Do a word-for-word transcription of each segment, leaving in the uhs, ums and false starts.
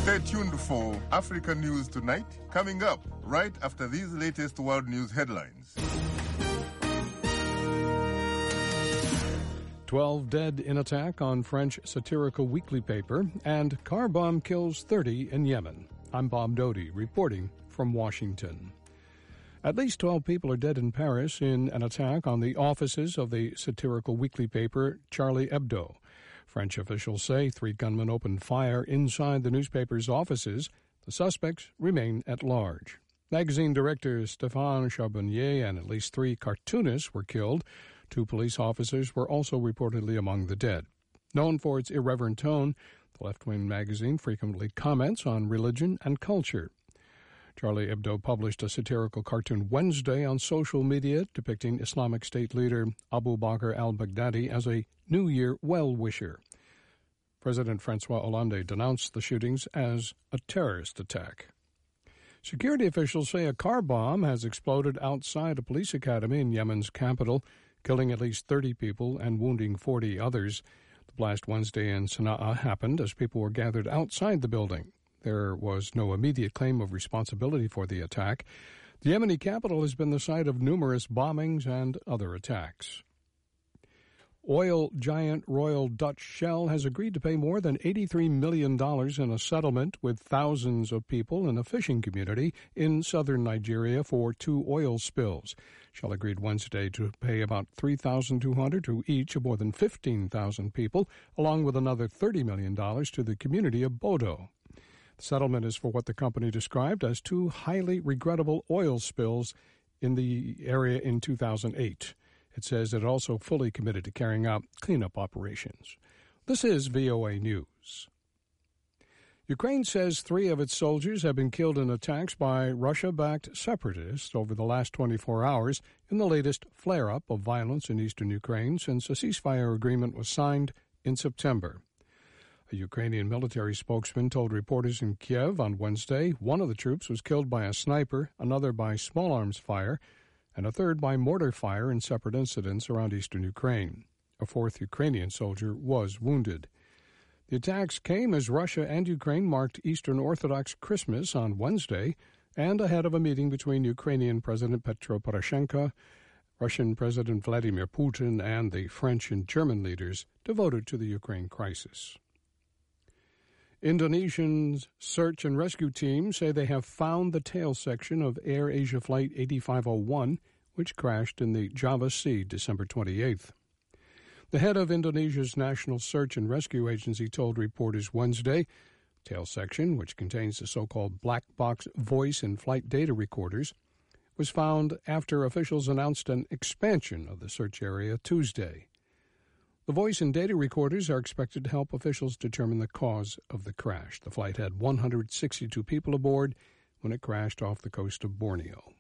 Stay tuned for Africa News Tonight, coming up right after these latest world news headlines. twelve dead in attack on French satirical weekly paper, and car bomb kills thirty in Yemen. I'm Bob Doty, reporting from Washington. At least twelve people are dead in Paris in an attack on the offices of the satirical weekly paper Charlie Hebdo. French officials say three gunmen opened fire inside the newspaper's offices. The suspects remain at large. Magazine director Stéphane Charbonnier and at least three cartoonists were killed. Two police officers were also reportedly among the dead. Known for its irreverent tone, the left-wing magazine frequently comments on religion and culture. Charlie Hebdo published a satirical cartoon Wednesday on social media depicting Islamic State leader Abu Bakr al-Baghdadi as a New Year well-wisher. President François Hollande denounced the shootings as a terrorist attack. Security officials say a car bomb has exploded outside a police academy in Yemen's capital, killing at least thirty people and wounding forty others. The blast Wednesday in Sana'a happened as people were gathered outside the building. There was no immediate claim of responsibility for the attack. The Yemeni capital has been the site of numerous bombings and other attacks. Oil giant Royal Dutch Shell has agreed to pay more than eighty-three million dollars in a settlement with thousands of people in a fishing community in southern Nigeria for two oil spills. Shell agreed Wednesday to pay about three thousand two hundred dollars to each of more than fifteen thousand people, along with another thirty million dollars to the community of Bodo. The settlement is for what the company described as two highly regrettable oil spills in the area in two thousand eight. It says it also fully committed to carrying out cleanup operations. This is V O A News. Ukraine says three of its soldiers have been killed in attacks by Russia-backed separatists over the last twenty-four hours in the latest flare-up of violence in eastern Ukraine since a ceasefire agreement was signed in September. A Ukrainian military spokesman told reporters in Kiev on Wednesday one of the troops was killed by a sniper, another by small arms fire, and a third by mortar fire in separate incidents around eastern Ukraine. A fourth Ukrainian soldier was wounded. The attacks came as Russia and Ukraine marked Eastern Orthodox Christmas on Wednesday and ahead of a meeting between Ukrainian President Petro Poroshenko, Russian President Vladimir Putin, and the French and German leaders devoted to the Ukraine crisis. Indonesian search and rescue teams say they have found the tail section of Air Asia Flight eighty-five oh one, which crashed in the Java Sea December twenty-eighth. The head of Indonesia's National Search and Rescue Agency told reporters Wednesday, tail section, which contains the so-called black box voice and flight data recorders, was found after officials announced an expansion of the search area Tuesday. The voice and data recorders are expected to help officials determine the cause of the crash. The flight had one hundred sixty-two people aboard when it crashed off the coast of Borneo.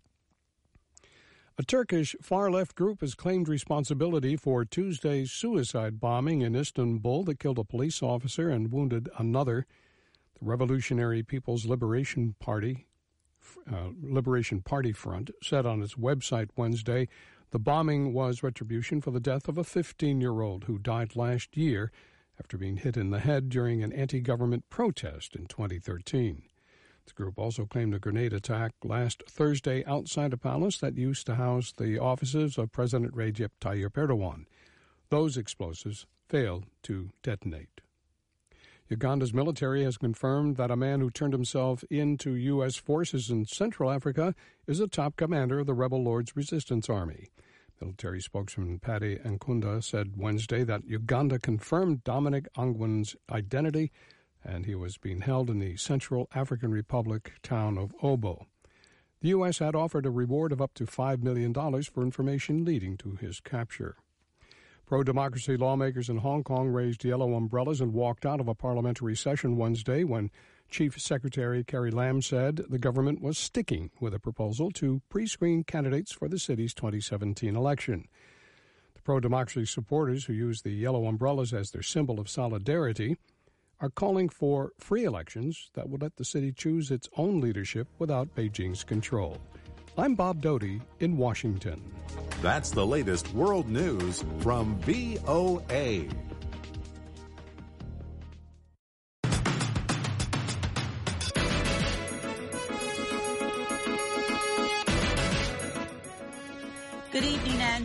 A Turkish far-left group has claimed responsibility for Tuesday's suicide bombing in Istanbul that killed a police officer and wounded another. The Revolutionary People's Liberation Party, uh, Liberation Party Front said on its website Wednesday the bombing was retribution for the death of a fifteen-year-old who died last year after being hit in the head during an anti-government protest in twenty thirteen. The group also claimed a grenade attack last Thursday outside a palace that used to house the offices of President Recep Tayyip Erdogan. Those explosives failed to detonate. Uganda's military has confirmed that a man who turned himself in to U S forces in Central Africa is a top commander of the rebel Lord's Resistance Army. Military spokesman Paddy Nkunda said Wednesday that Uganda confirmed Dominic Ongwen's identity, and he was being held in the Central African Republic town of Obo. The U S had offered a reward of up to five million dollars for information leading to his capture. Pro-democracy lawmakers in Hong Kong raised yellow umbrellas and walked out of a parliamentary session Wednesday when Chief Secretary Carrie Lam said the government was sticking with a proposal to pre-screen candidates for the city's twenty seventeen election. The pro-democracy supporters, who use the yellow umbrellas as their symbol of solidarity, are calling for free elections that would let the city choose its own leadership without Beijing's control. I'm Bob Doty in Washington. That's the latest world news from V O A.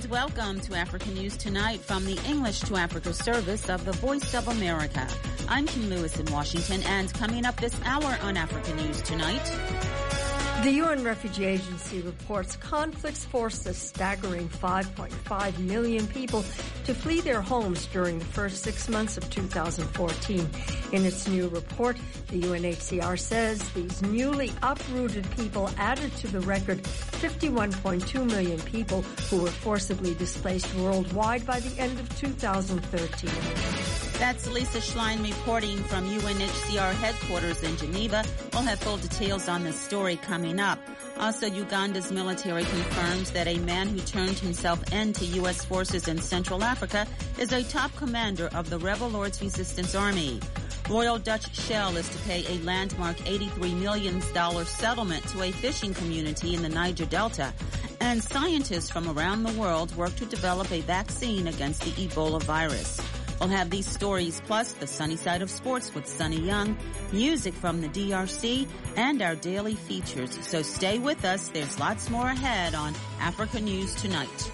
welcome to Africa News Tonight from the English to Africa service of the Voice of America. I'm Kim Lewis in Washington, and coming up this hour on Africa News Tonight. The U N Refugee Agency reports conflicts forced a staggering five point five million people to flee their homes during the first six months of two thousand fourteen. In its new report, the U N H C R says these newly uprooted people added to the record fifty-one point two million people who were forcibly displaced worldwide by the end of two thousand thirteen. That's Lisa Schlein reporting from U N H C R headquarters in Geneva. We'll have full details on this story coming up. Also, Uganda's military confirms that a man who turned himself in to U S forces in Central Africa is a top commander of the Rebel Lord's Resistance Army. Royal Dutch Shell is to pay a landmark eighty-three million dollars settlement to a fishing community in the Niger Delta. And scientists from around the world work to develop a vaccine against the Ebola virus. We'll have these stories, plus the sunny side of sports with Sunny Young, music from the D R C, and our daily features. So stay with us. There's lots more ahead on Africa News Tonight.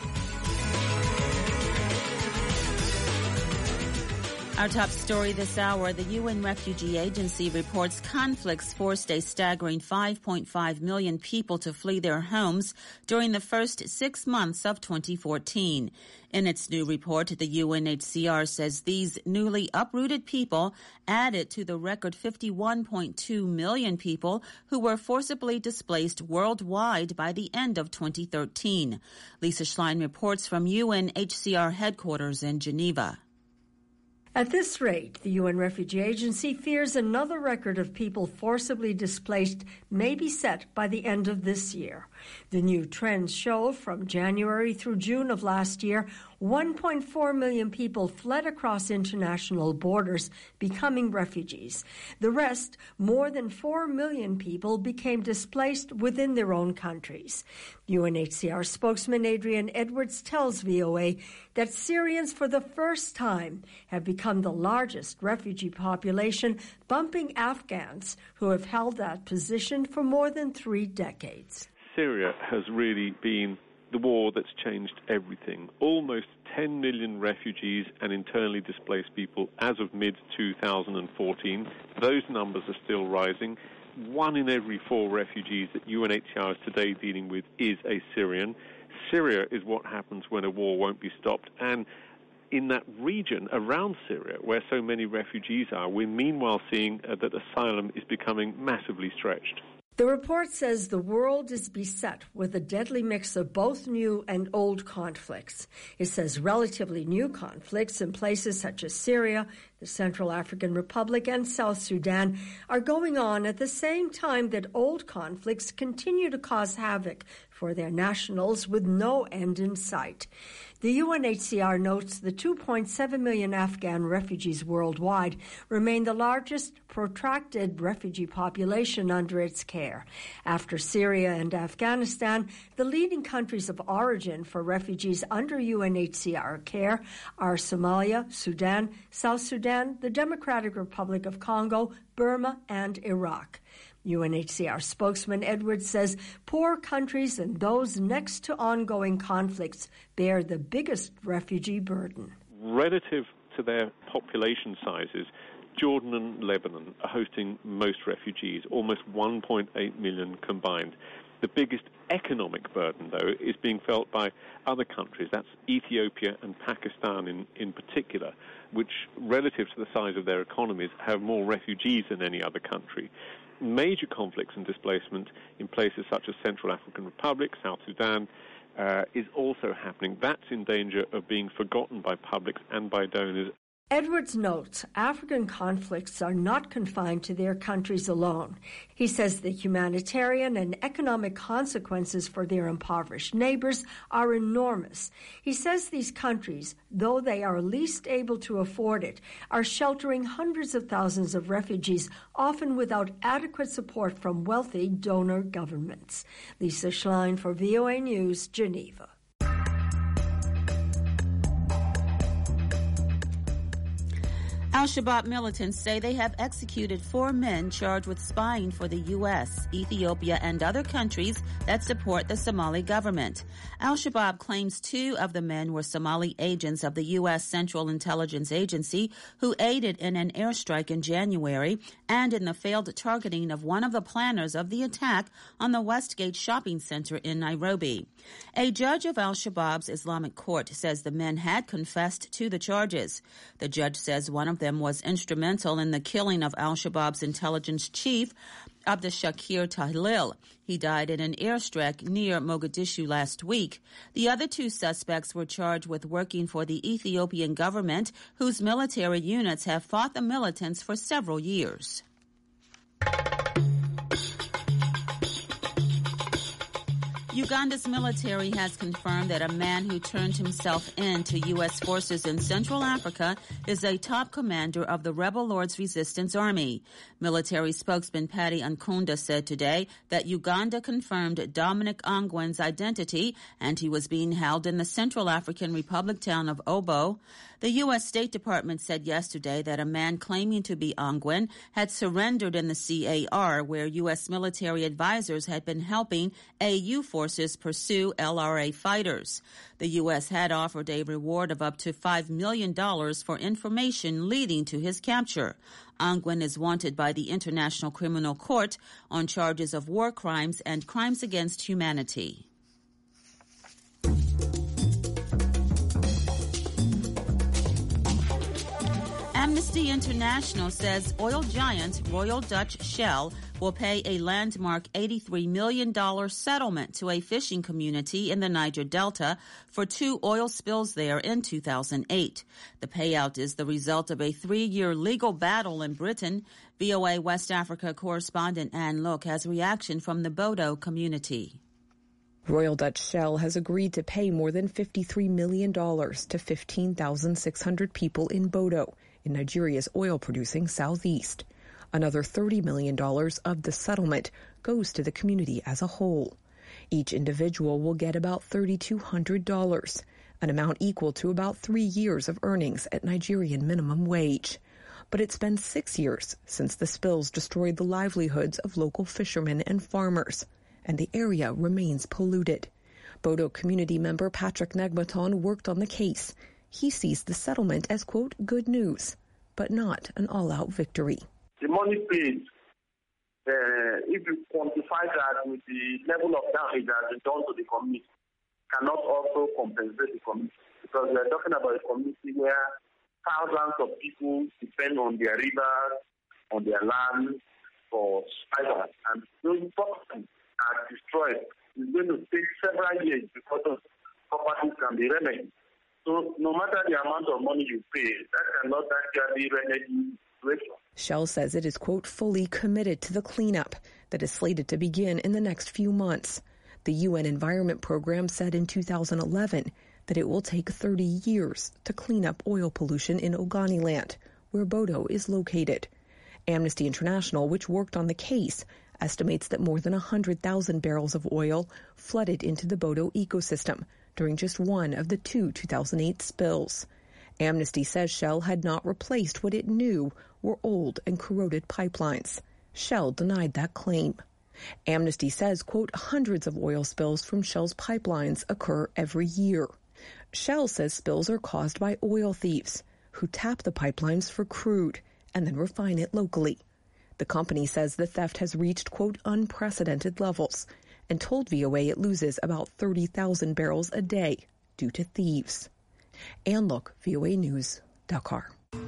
Our top story this hour, the U N Refugee Agency reports conflicts forced a staggering five point five million people to flee their homes during the first six months of twenty fourteen. In its new report, the U N H C R says these newly uprooted people added to the record fifty-one point two million people who were forcibly displaced worldwide by the end of twenty thirteen. Lisa Schlein reports from U N H C R headquarters in Geneva. At this rate, the U N Refugee Agency fears another record of people forcibly displaced may be set by the end of this year. The new trends show from January through June of last year, one point four million people fled across international borders, becoming refugees. The rest, more than four million people, became displaced within their own countries. U N H C R spokesman Adrian Edwards tells V O A that Syrians for the first time have become the largest refugee population, bumping Afghans who have held that position for more than three decades. Syria has really been the war that's changed everything. Almost ten million refugees and internally displaced people as of mid twenty fourteen. Those numbers are still rising. One in every four refugees that U N H C R is today dealing with is a Syrian. Syria is what happens when a war won't be stopped. And in that region around Syria, where so many refugees are, we're meanwhile seeing uh, that asylum is becoming massively stretched. The report says the world is beset with a deadly mix of both new and old conflicts. It says relatively new conflicts in places such as Syria, the Central African Republic, and South Sudan are going on at the same time that old conflicts continue to cause havoc for their nationals with no end in sight. The U N H C R notes the two point seven million Afghan refugees worldwide remain the largest protracted refugee population under its care. After Syria and Afghanistan, the leading countries of origin for refugees under U N H C R care are Somalia, Sudan, South Sudan, the Democratic Republic of Congo, Burma, and Iraq. U N H C R spokesman Edwards says poor countries and those next to ongoing conflicts bear the biggest refugee burden. Relative to their population sizes, Jordan and Lebanon are hosting most refugees, almost one point eight million combined. The biggest economic burden, though, is being felt by other countries. That's Ethiopia and Pakistan in, in particular, which, relative to the size of their economies, have more refugees than any other country. Major conflicts and displacement in places such as Central African Republic, South Sudan, uh, is also happening. That's in danger of being forgotten by publics and by donors. Edwards notes African conflicts are not confined to their countries alone. He says the humanitarian and economic consequences for their impoverished neighbors are enormous. He says these countries, though they are least able to afford it, are sheltering hundreds of thousands of refugees, often without adequate support from wealthy donor governments. Lisa Schlein for V O A News, Geneva. Al-Shabaab militants say they have executed four men charged with spying for the U S, Ethiopia, and other countries that support the Somali government. Al-Shabaab claims two of the men were Somali agents of the U S Central Intelligence Agency who aided in an airstrike in January and in the failed targeting of one of the planners of the attack on the Westgate shopping center in Nairobi. A judge of Al-Shabaab's Islamic court says the men had confessed to the charges. The judge says one of them was instrumental in the killing of Al-Shabaab's intelligence chief, Abdul Shakir Tahlil. He died in an airstrike near Mogadishu last week. The other two suspects were charged with working for the Ethiopian government, whose military units have fought the militants for several years. Uganda's military has confirmed that a man who turned himself in to U S forces in Central Africa is a top commander of the rebel Lord's Resistance Army. Military spokesman Paddy Ankunda said today that Uganda confirmed Dominic Ongwen's identity and he was being held in the Central African Republic town of Obo. The U S State Department said yesterday that a man claiming to be Ongwen had surrendered in the C A R, where U S military advisors had been helping A U forces pursue L R A fighters. The U S had offered a reward of up to five million dollars for information leading to his capture. Ongwen is wanted by the International Criminal Court on charges of war crimes and crimes against humanity. Amnesty International says oil giant Royal Dutch Shell will pay a landmark eighty-three million dollars settlement to a fishing community in the Niger Delta for two oil spills there in two thousand eight. The payout is the result of a three-year legal battle in Britain. V O A West Africa correspondent Anne Look has reaction from the Bodo community. Royal Dutch Shell has agreed to pay more than fifty-three million dollars to fifteen thousand six hundred people in Bodo, in Nigeria's oil-producing southeast. Another thirty million dollars of the settlement goes to the community as a whole. Each individual will get about three thousand two hundred dollars, an amount equal to about three years of earnings at Nigerian minimum wage. But it's been six years since the spills destroyed the livelihoods of local fishermen and farmers, and the area remains polluted. Bodo community member Patrick Negmaton worked on the case. He sees the settlement as, quote, good news, but not an all-out victory. The money paid, uh, if you quantify that with the level of damage that has been done to the community, cannot also compensate the community. Because we are talking about a community where thousands of people depend on their rivers, on their land for survival. And those properties are destroyed. It's going to take several years before those properties can be remedied. So no matter the amount of money you pay, that cannot actually remedy the situation. Shell says it is, quote, fully committed to the cleanup that is slated to begin in the next few months. The U N Environment Program said in two thousand eleven that it will take thirty years to clean up oil pollution in Ogoniland, where Bodo is located. Amnesty International, which worked on the case, estimates that more than one hundred thousand barrels of oil flooded into the Bodo ecosystem during just one of the two two thousand eight spills. Amnesty says Shell had not replaced what it knew were old and corroded pipelines. Shell denied that claim. Amnesty says, quote, hundreds of oil spills from Shell's pipelines occur every year. Shell says spills are caused by oil thieves who tap the pipelines for crude and then refine it locally. The company says the theft has reached, quote, unprecedented levels and told V O A it loses about thirty thousand barrels a day due to thieves. Anne Look, V O A News, Dakar.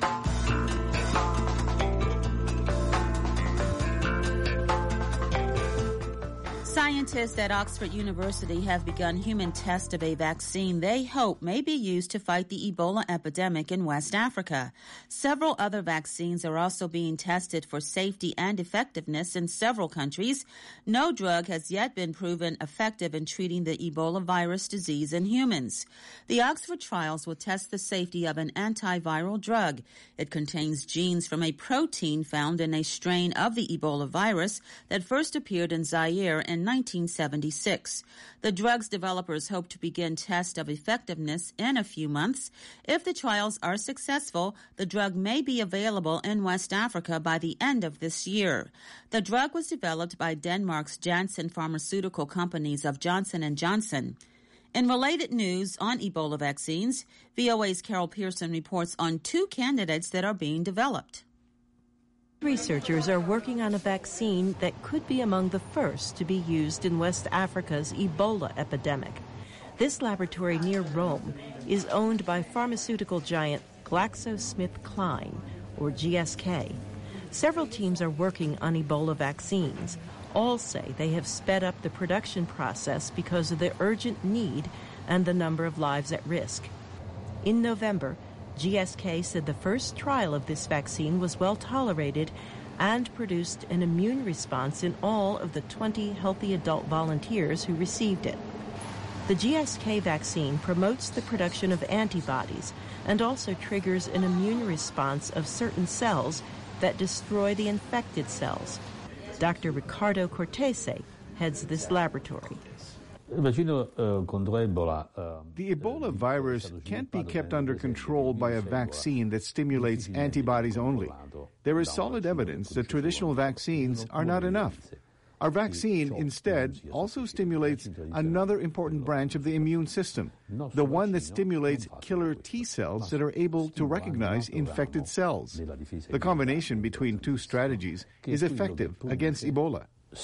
Scientists at Oxford University have begun human tests of a vaccine they hope may be used to fight the Ebola epidemic in West Africa. Several other vaccines are also being tested for safety and effectiveness in several countries. No drug has yet been proven effective in treating the Ebola virus disease in humans. The Oxford trials will test the safety of an antiviral drug. It contains genes from a protein found in a strain of the Ebola virus that first appeared in Zaire in nineteen seventy-six. The drug's developers hope to begin tests of effectiveness in a few months. If the trials are successful, the drug may be available in West Africa by the end of this year. The drug was developed by Denmark's Janssen Pharmaceutical Companies of Johnson and Johnson. In related news on Ebola vaccines, V O A's Carol Pearson reports on two candidates that are being developed. Researchers are working on a vaccine that could be among the first to be used in West Africa's Ebola epidemic. This laboratory near Rome is owned by pharmaceutical giant GlaxoSmithKline, or G S K. Several teams are working on Ebola vaccines. All say they have sped up the production process because of the urgent need and the number of lives at risk. In November, G S K said the first trial of this vaccine was well tolerated and produced an immune response in all of the twenty healthy adult volunteers who received it. The G S K vaccine promotes the production of antibodies and also triggers an immune response of certain cells that destroy the infected cells. Doctor Ricardo Cortese heads this laboratory. The Ebola virus can't be kept under control by a vaccine that stimulates antibodies only. There is solid evidence that traditional vaccines are not enough. Our vaccine, instead, also stimulates another important branch of the immune system, the one that stimulates killer T cells that are able to recognize infected cells. The combination between two strategies is effective against Ebola.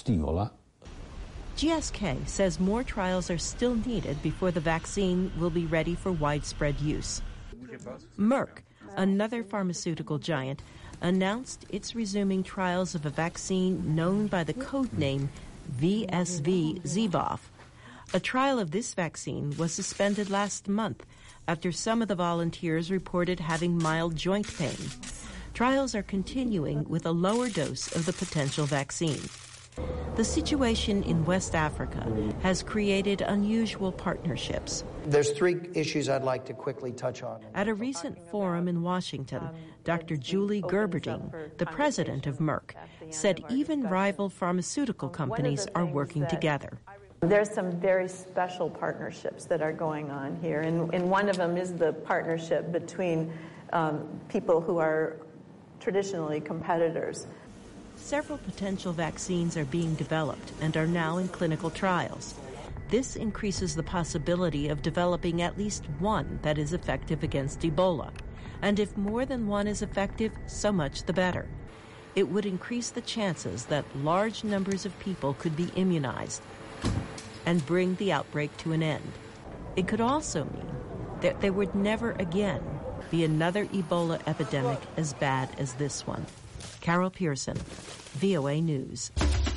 G S K says more trials are still needed before the vaccine will be ready for widespread use. Merck, another pharmaceutical giant, announced it's resuming trials of a vaccine known by the code name V S V Zevov. A trial of this vaccine was suspended last month after some of the volunteers reported having mild joint pain. Trials are continuing with a lower dose of the potential vaccine. The situation in West Africa has created unusual partnerships. There's three issues I'd like to quickly touch on. At a recent forum in Washington, Doctor Julie Gerberding, the president of Merck, said even rival pharmaceutical companies are working together. There's some very special partnerships that are going on here, and, and one of them is the partnership between um, people who are traditionally competitors. Several potential vaccines are being developed and are now in clinical trials. This increases the possibility of developing at least one that is effective against Ebola. And if more than one is effective, so much the better. It would increase the chances that large numbers of people could be immunized and bring the outbreak to an end. It could also mean that there would never again be another Ebola epidemic as bad as this one. Carol Pearson, V O A News.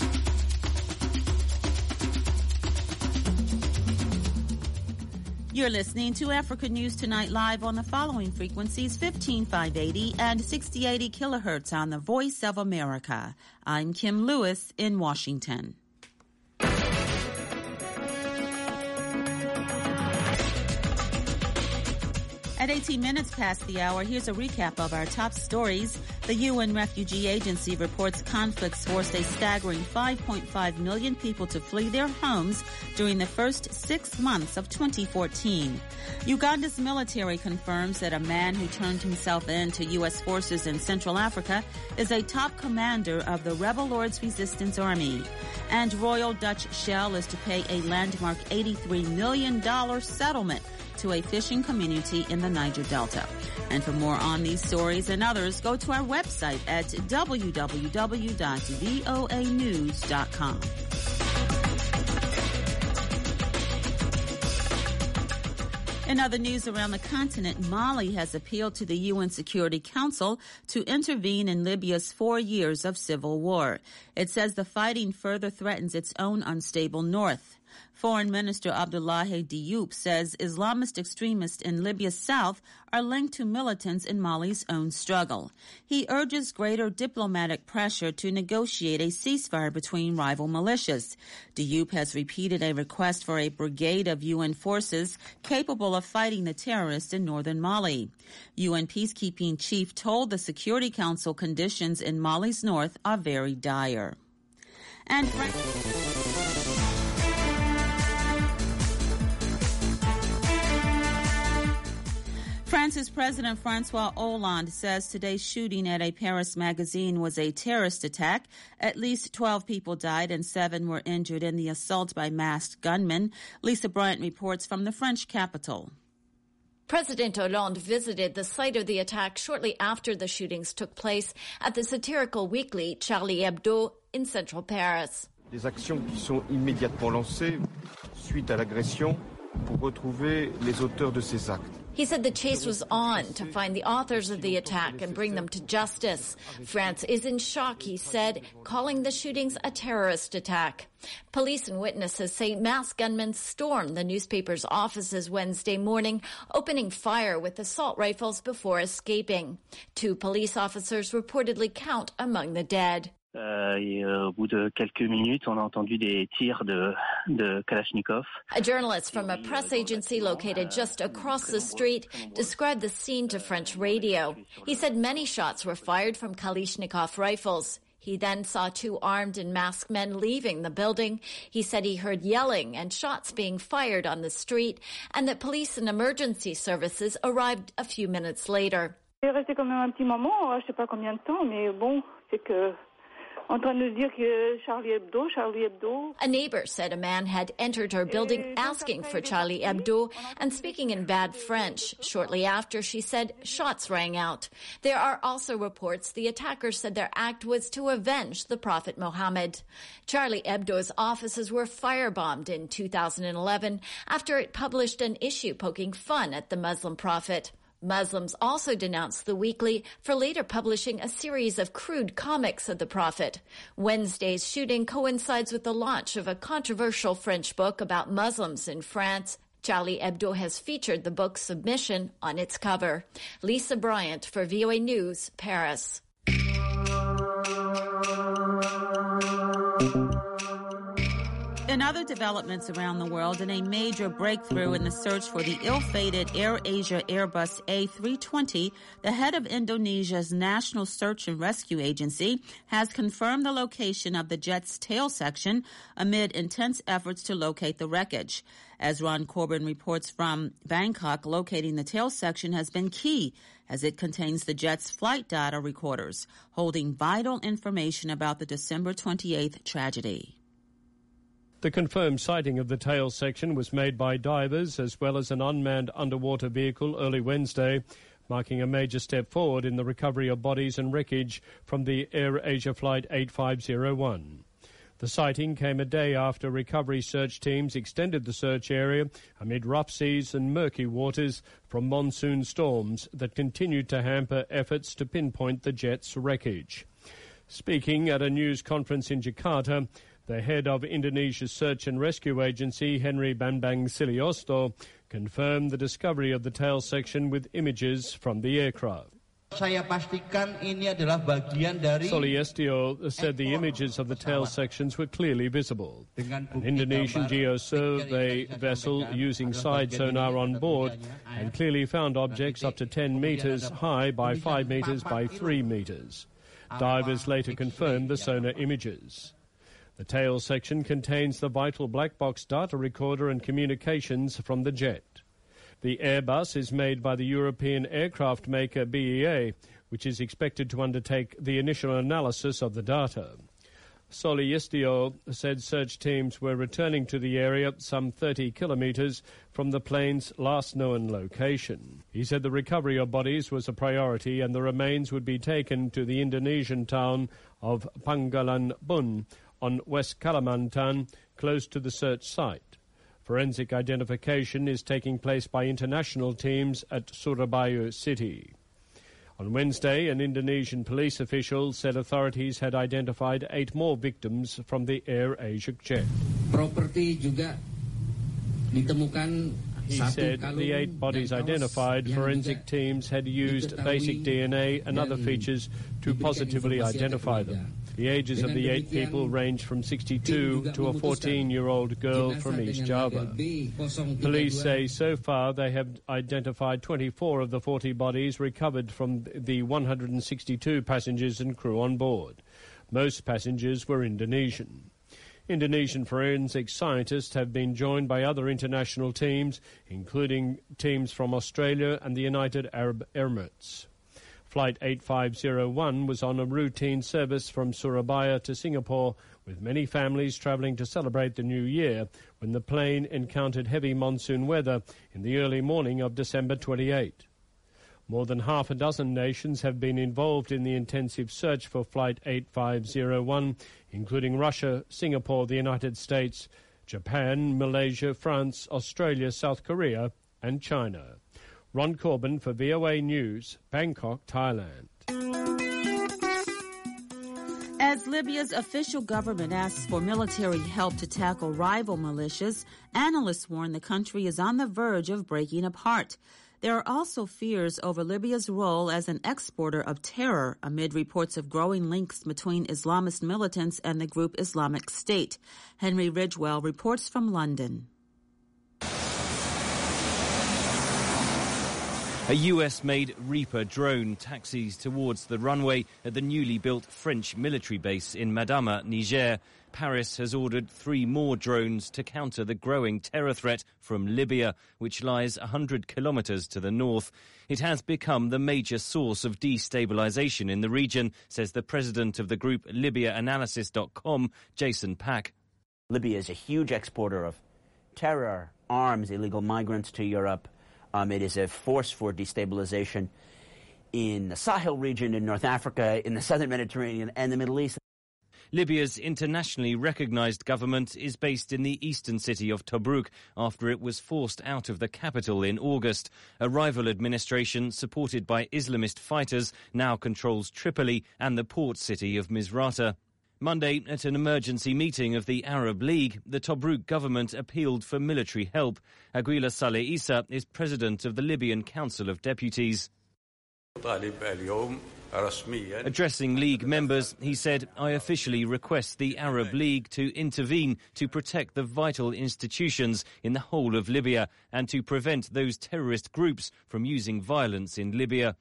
You're listening to Africa News Tonight live on the following frequencies: fifteen five eighty and sixty eighty kilohertz on the Voice of America. I'm Kim Lewis in Washington. At eighteen minutes past the hour, here's a recap of our top stories. The U N Refugee Agency reports conflicts forced a staggering five point five million people to flee their homes during the first six months of twenty fourteen. Uganda's military confirms that a man who turned himself in to U S forces in Central Africa is a top commander of the Rebel Lords Resistance Army. And Royal Dutch Shell is to pay a landmark eighty-three million dollars settlement to a fishing community in the Niger Delta. And for more on these stories and others, go to our website at w w w dot voa news dot com. In other news around the continent, Mali has appealed to the U N Security Council to intervene in Libya's four years of civil war. It says the fighting further threatens its own unstable north. Foreign Minister Abdoulaye Diop says Islamist extremists in Libya's south are linked to militants in Mali's own struggle. He urges greater diplomatic pressure to negotiate a ceasefire between rival militias. Diop has repeated a request for a brigade of U N forces capable of fighting the terrorists in northern Mali. U N peacekeeping chief told the Security Council conditions in Mali's north are very dire. And Frank- France's President Francois Hollande says today's shooting at a Paris magazine was a terrorist attack. At least twelve people died and seven were injured in the assault by masked gunmen. Lisa Bryant reports from the French capital. President Hollande visited the site of the attack shortly after the shootings took place at the satirical weekly Charlie Hebdo in central Paris. Des actions qui sont immédiatement lancées suite à l'agression pour retrouver les auteurs de ces actes. He said the chase was on to find the authors of the attack and bring them to justice. France is in shock, he said, calling the shootings a terrorist attack. Police and witnesses say masked gunmen stormed the newspaper's offices Wednesday morning, opening fire with assault rifles before escaping. Two police officers reportedly count among the dead. Euh, et euh, au bout de quelques minutes, on a entendu des tirs de, de Kalachnikov. A journalist from a press agency located just across the street described the scene to French radio. He said many shots were fired from Kalashnikov rifles. He then saw two armed and masked men leaving the building. He said he heard yelling and shots being fired on the street and that police and emergency services arrived a few minutes later. Il est resté quand même un petit moment, je sais pas combien de temps, mais bon, c'est que A neighbor said a man had entered her building asking for Charlie Hebdo and speaking in bad French. Shortly after, she said shots rang out. There are also reports the attackers said their act was to avenge the Prophet Muhammad. Charlie Hebdo's offices were firebombed in two thousand eleven after it published an issue poking fun at the Muslim prophet. Muslims also denounced the weekly for later publishing a series of crude comics of the Prophet. Wednesday's shooting coincides with the launch of a controversial French book about Muslims in France. Charlie Hebdo has featured the book's submission on its cover. Lisa Bryant for V O A News, Paris. In other developments around the world, in a major breakthrough in the search for the ill-fated AirAsia Airbus A three twenty, the head of Indonesia's National Search and Rescue Agency has confirmed the location of the jet's tail section amid intense efforts to locate the wreckage. As Ron Corbin reports from Bangkok, locating the tail section has been key as it contains the jet's flight data recorders, holding vital information about the December twenty-eighth tragedy. The confirmed sighting of the tail section was made by divers as well as an unmanned underwater vehicle early Wednesday, marking a major step forward in the recovery of bodies and wreckage from the AirAsia Flight eight five zero one. The sighting came a day after recovery search teams extended the search area amid rough seas and murky waters from monsoon storms that continued to hamper efforts to pinpoint the jet's wreckage. Speaking at a news conference in Jakarta, the head of Indonesia's Search and Rescue Agency, Henry Bambang Siliosto, confirmed the discovery of the tail section with images from the aircraft. Soliestio said the images of the tail sections were clearly visible. An Indonesian geosurvey vessel using side sonar on board and clearly found objects up to ten meters high by five meters by three meters. Divers later confirmed the sonar images. The tail section contains the vital black box data recorder and communications from the jet. The Airbus is made by the European aircraft maker B E A, which is expected to undertake the initial analysis of the data. Soliestio said search teams were returning to the area some thirty kilometres from the plane's last known location. He said the recovery of bodies was a priority and the remains would be taken to the Indonesian town of Pangkalan Bun on West Kalimantan, close to the search site. Forensic identification is taking place by international teams at Surabaya City. On Wednesday, an Indonesian police official said authorities had identified eight more victims from the AirAsia jet. Property juga ditemukan. He said the eight bodies identified, forensic teams had used basic D N A and other features to positively identify them. The ages of the eight people range from sixty-two to a fourteen-year-old girl from East Java. Police say so far they have identified twenty-four of the forty bodies recovered from the one hundred sixty-two passengers and crew on board. Most passengers were Indonesian. Indonesian forensic scientists have been joined by other international teams, including teams from Australia and the United Arab Emirates. Flight eight five zero one was on a routine service from Surabaya to Singapore, with many families travelling to celebrate the new year, when the plane encountered heavy monsoon weather in the early morning of December twenty-eighth. More than half a dozen nations have been involved in the intensive search for Flight eight five zero one, including Russia, Singapore, the United States, Japan, Malaysia, France, Australia, South Korea and China. Ron Corbin for V O A News, Bangkok, Thailand. As Libya's official government asks for military help to tackle rival militias, analysts warn the country is on the verge of breaking apart. There are also fears over Libya's role as an exporter of terror amid reports of growing links between Islamist militants and the group Islamic State. Henry Ridgwell reports from London. A U S-made Reaper drone taxis towards the runway at the newly built French military base in Madama, Niger. Paris has ordered three more drones to counter the growing terror threat from Libya, which lies one hundred kilometres to the north. It has become the major source of destabilisation in the region, says the president of the group Libya Analysis dot com, Jason Pack. Libya is a huge exporter of terror, arms, illegal migrants to Europe. Um, it is a force for destabilization in the Sahel region, in North Africa, in the southern Mediterranean and the Middle East. Libya's internationally recognised government is based in the eastern city of Tobruk after it was forced out of the capital in August. A rival administration supported by Islamist fighters now controls Tripoli and the port city of Misrata. Monday, at an emergency meeting of the Arab League, the Tobruk government appealed for military help. Aguila Saleh Issa is president of the Libyan Council of Deputies. Addressing League members, he said, "I officially request the Arab League to intervene to protect the vital institutions in the whole of Libya and to prevent those terrorist groups from using violence in Libya."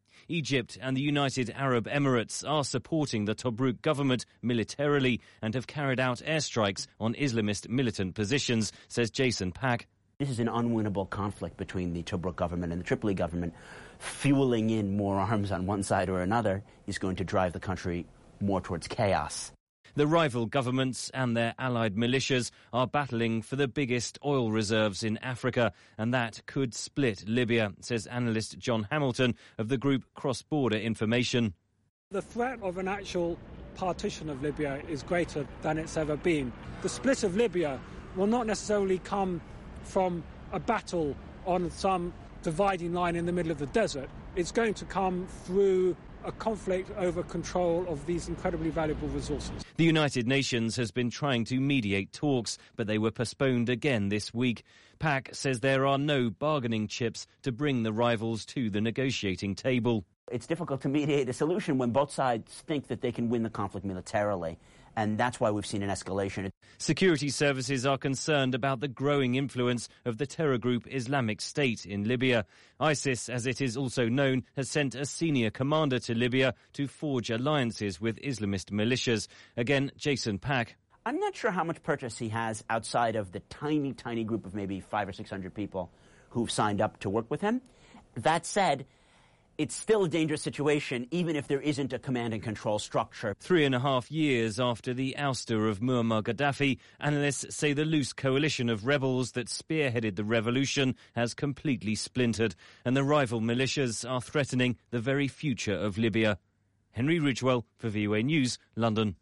Egypt and the United Arab Emirates are supporting the Tobruk government militarily and have carried out airstrikes on Islamist militant positions, says Jason Pack. This is an unwinnable conflict between the Tobruk government and the Tripoli government. Fueling in more arms on one side or another is going to drive the country more towards chaos. The rival governments and their allied militias are battling for the biggest oil reserves in Africa, and that could split Libya, says analyst John Hamilton of the group Cross Border Information. The threat of an actual partition of Libya is greater than it's ever been. The split of Libya will not necessarily come from a battle on some dividing line in the middle of the desert. It's going to come through a conflict over control of these incredibly valuable resources. The United Nations has been trying to mediate talks, but they were postponed again this week. Pack says there are no bargaining chips to bring the rivals to the negotiating table. It's difficult to mediate a solution when both sides think that they can win the conflict militarily, and that's why we've seen an escalation. Security services are concerned about the growing influence of the terror group Islamic State in Libya. ISIS, as it is also known, has sent a senior commander to Libya to forge alliances with Islamist militias. Again, Jason Pack. I'm not sure how much purchase he has outside of the tiny, tiny group of maybe five or six hundred people who've signed up to work with him. That said, it's still a dangerous situation, even if there isn't a command and control structure. Three and a half years after the ouster of Muammar Gaddafi, analysts say the loose coalition of rebels that spearheaded the revolution has completely splintered, and the rival militias are threatening the very future of Libya. Henry Ridgwell for V O A News, London.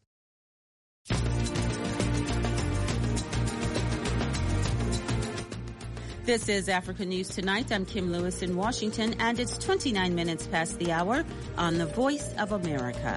This is Africa News Tonight. I'm Kim Lewis in Washington, and it's twenty-nine minutes past the hour on The Voice of America.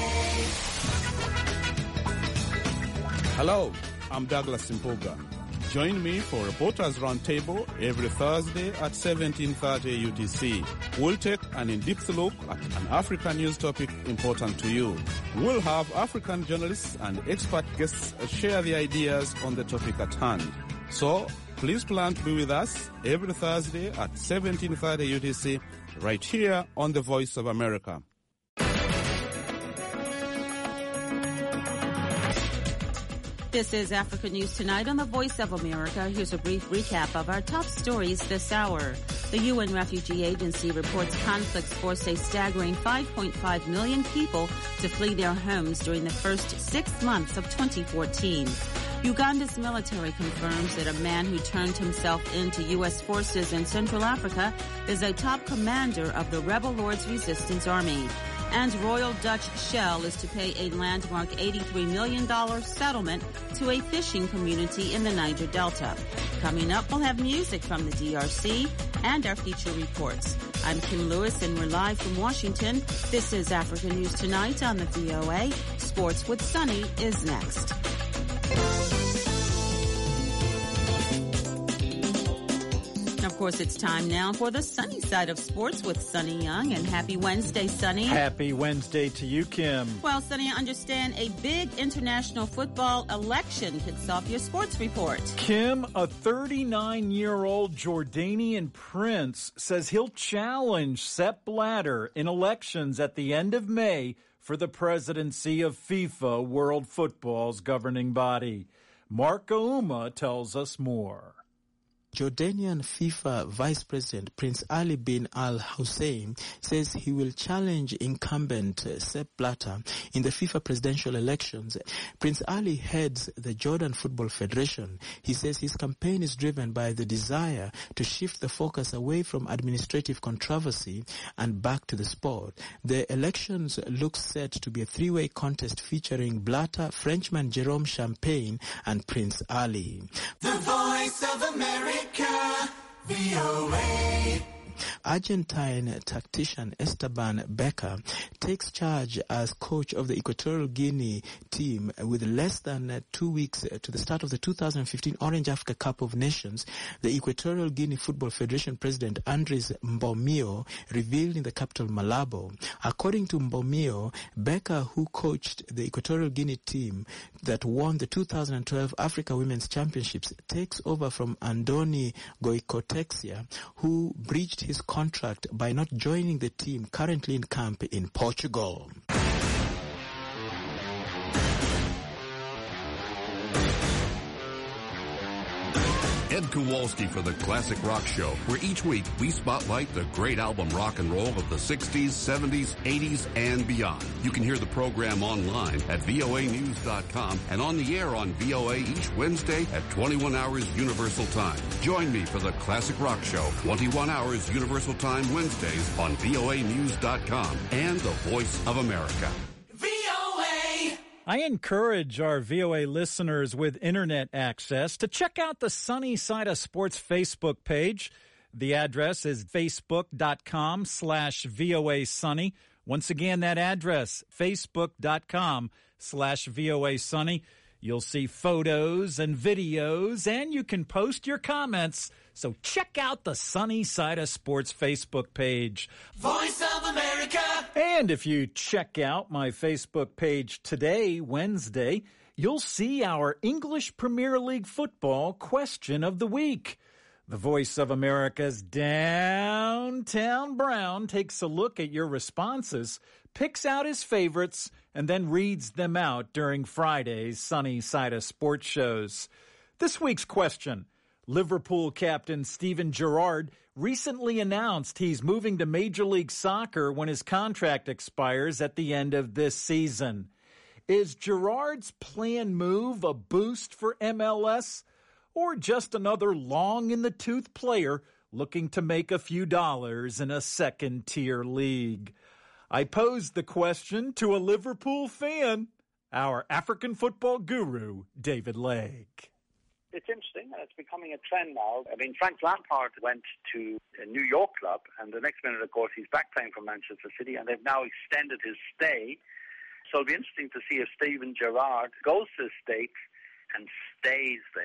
Hello, I'm Douglas Simpoga. Join me for Reporters Roundtable every Thursday at seventeen thirty U T C. We'll take an in-depth look at an African news topic important to you. We'll have African journalists and expert guests share their ideas on the topic at hand. So, please plan to be with us every Thursday at seventeen thirty U T C, right here on The Voice of America. This is Africa News Tonight on the Voice of America. Here's a brief recap of our top stories this hour. The U N Refugee Agency reports conflicts forced a staggering five point five million people to flee their homes during the first six months of twenty fourteen. Uganda's military confirms that a man who turned himself in to U S forces in Central Africa is a top commander of the Rebel Lords Resistance Army. And Royal Dutch Shell is to pay a landmark eighty-three million dollars settlement to a fishing community in the Niger Delta. Coming up, we'll have music from the D R C and our feature reports. I'm Kim Lewis, and we're live from Washington. This is Africa News Tonight on the V O A. Sports with Sunny is next. Of course, it's time now for the sunny side of sports with Sunny Young. And happy Wednesday, Sunny. Happy Wednesday to you, Kim. Well, Sunny, I understand a big international football election kicks off your sports report. Kim, a thirty-nine-year-old Jordanian prince says he'll challenge Sepp Blatter in elections at the end of May for the presidency of FIFA, World Football's governing body. Mark Ouma tells us more. Jordanian FIFA Vice President Prince Ali bin Al Hussein says he will challenge incumbent Sepp Blatter in the FIFA presidential elections. Prince Ali heads the Jordan Football Federation. He says his campaign is driven by the desire to shift the focus away from administrative controversy and back to the sport. The elections look set to be a three-way contest featuring Blatter, Frenchman Jerome Champagne, and Prince Ali. The Voice of America. V O A. Argentine tactician Esteban Becker takes charge as coach of the Equatorial Guinea team with less than two weeks to the start of the two thousand fifteen Orange Africa Cup of Nations. The Equatorial Guinea Football Federation President Andres Mbomio revealed in the capital Malabo. According to Mbomio, Becker, who coached the Equatorial Guinea team that won the two thousand twelve Africa Women's Championships, takes over from Andoni Goikotexia, who breached his contract by not joining the team currently in camp in Portugal. Ed Kowalski for the Classic Rock Show, where each week we spotlight the great album rock and roll of the sixties, seventies, eighties, and beyond. You can hear the program online at V O A news dot com and on the air on V O A each Wednesday at twenty-one hours Universal Time. Join me for the Classic Rock Show, twenty-one hours Universal Time Wednesdays on V O A news dot com and the Voice of America. I encourage our V O A listeners with internet access to check out the Sunny Side of Sports Facebook page. The address is facebook.com slash VOA Sunny. Once again, that address, facebook.com slash VOA Sunny. You'll see photos and videos, and you can post your comments. So check out the Sunny Side of Sports Facebook page. Voice of America. And if you check out my Facebook page today, Wednesday, you'll see our English Premier League football question of the week. The Voice of America's Downtown Brown takes a look at your responses, picks out his favorites, and then reads them out during Friday's Sunny Side of Sports shows. This week's question: Liverpool captain Steven Gerrard recently announced he's moving to Major League Soccer when his contract expires at the end of this season. Is Gerrard's planned move a boost for M L S, or just another long-in-the-tooth player looking to make a few dollars in a second-tier league? I posed the question to a Liverpool fan, our African football guru, David Legg. It's interesting. It's becoming a trend now. I mean, Frank Lampard went to a New York club, and the next minute, of course, he's back playing for Manchester City, and they've now extended his stay. So it'll be interesting to see if Steven Gerrard goes to the States and stays there.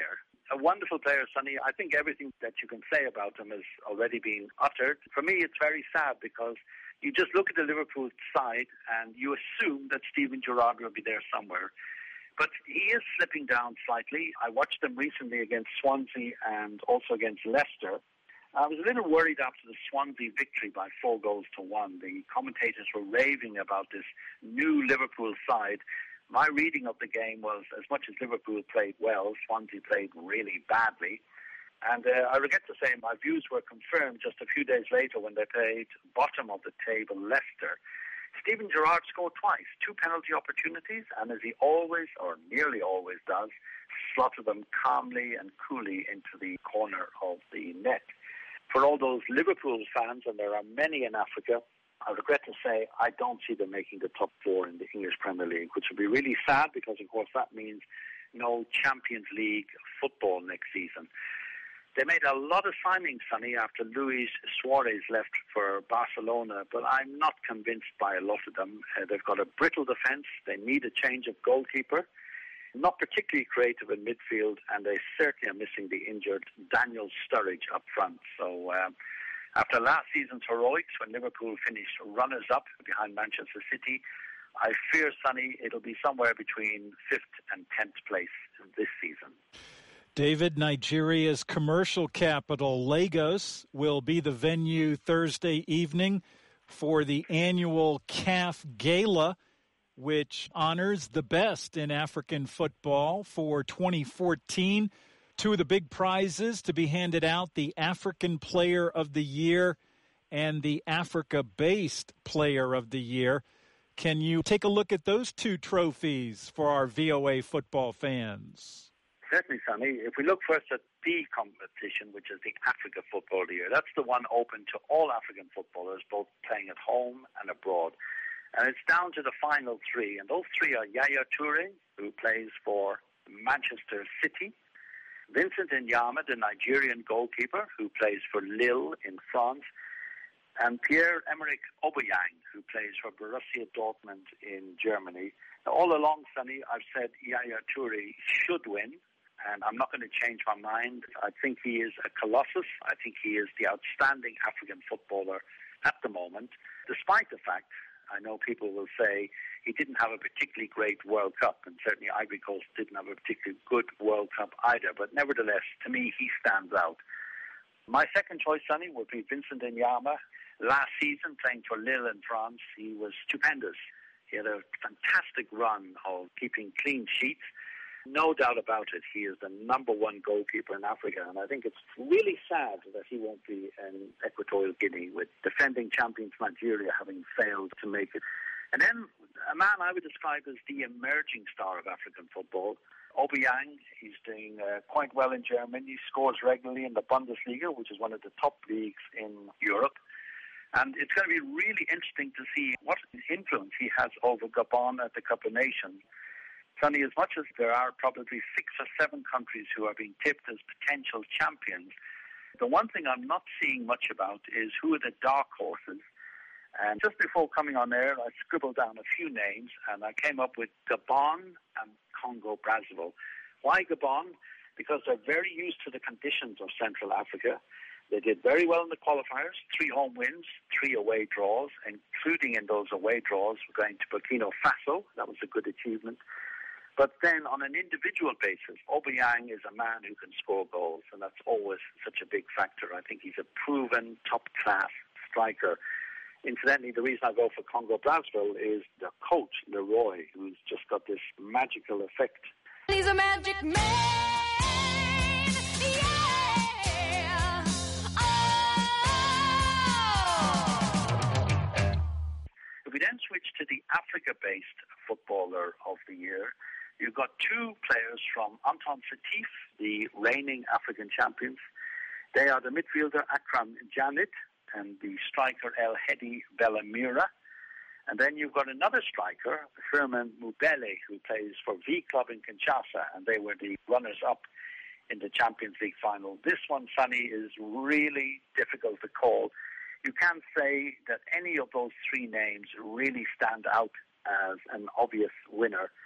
a wonderful player, Sonny. I think everything that you can say about him has already been uttered. For me, it's very sad because you just look at the Liverpool side and you assume that Steven Gerrard will be there somewhere. But he is slipping down slightly. I watched them recently against Swansea and also against Leicester. I was a little worried after the Swansea victory by four goals to one. The commentators were raving about this new Liverpool side. My reading of the game was, as much as Liverpool played well, Swansea played really badly. And uh, I regret to say my views were confirmed just a few days later when they played bottom of the table Leicester. Steven Gerrard scored twice, two penalty opportunities, and as he always, or nearly always does, slotted them calmly and coolly into the corner of the net. For all those Liverpool fans, and there are many in Africa, I regret to say I don't see them making the top four in the English Premier League, which would be really sad because, of course, that means no Champions League football next season. They made a lot of signings, Sonny, after Luis Suarez left for Barcelona, but I'm not convinced by a lot of them. Uh, they've got a brittle defence. They need a change of goalkeeper. Not particularly creative in midfield, and they certainly are missing the injured Daniel Sturridge up front. So uh, after last season's heroics, when Liverpool finished runners-up behind Manchester City, I fear, Sonny, it'll be somewhere between fifth and tenth place this season. David, Nigeria's commercial capital, Lagos, will be the venue Thursday evening for the annual C A F Gala, which honors the best in African football for twenty fourteen. Two of the big prizes to be handed out, the African Player of the Year and the Africa-based Player of the Year. Can you take a look at those two trophies for our V O A football fans? Certainly, Sonny. If we look first at the competition, which is the Africa Football of the Year, that's the one open to all African footballers, both playing at home and abroad. And it's down to the final three. And those three are Yaya Toure, who plays for Manchester City, Vincent Nyama, the Nigerian goalkeeper, who plays for Lille in France, and Pierre-Emerick Aubameyang, who plays for Borussia Dortmund in Germany. Now, all along, Sonny, I've said Yaya Toure should win, and I'm not going to change my mind. I think he is a colossus. I think he is the outstanding African footballer at the moment, despite the fact, I know people will say, he didn't have a particularly great World Cup, and certainly Ivory Coast didn't have a particularly good World Cup either, but nevertheless, to me, he stands out. My second choice, Sonny, would be Vincent Nyama. Last season, playing for Lille in France, he was stupendous. He had a fantastic run of keeping clean sheets. No doubt about it, he is the number one goalkeeper in Africa, and I think it's really sad that he won't be in Equatorial Guinea, with defending champions Nigeria having failed to make it. And then a man I would describe as the emerging star of African football, Aubameyang. He's doing uh, quite well in Germany. He scores regularly in the Bundesliga, which is one of the top leagues in Europe. And it's going to be really interesting to see what influence he has over Gabon at the Cup of Nations. Sonny, as much as there are probably six or seven countries who are being tipped as potential champions, the one thing I'm not seeing much about is who are the dark horses. And just before coming on air, I scribbled down a few names, and I came up with Gabon and Congo-Brazzaville. Why Gabon? Because they're very used to the conditions of Central Africa. They did very well in the qualifiers, three home wins, three away draws, including in those away draws, we're going to Burkina Faso. That was a good achievement. But then on an individual basis, Aubameyang is a man who can score goals, and that's always such a big factor. I think he's a proven top-class striker. Incidentally, the reason I go for Congo-Brazzaville is the coach, Leroy, who's just got this magical effect. He's a magic man, yeah. Oh. If we then switch to the Africa-based footballer of the year, you've got two players from Anton Setif, the reigning African champions. They are the midfielder Akram Janit and the striker El Hedi Bellamira. And then you've got another striker, Firmin Mubele, who plays for V Club in Kinshasa, and they were the runners-up in the Champions League final. This one, Sonny, is really difficult to call. You can't say that any of those three names really stand out as an obvious winner.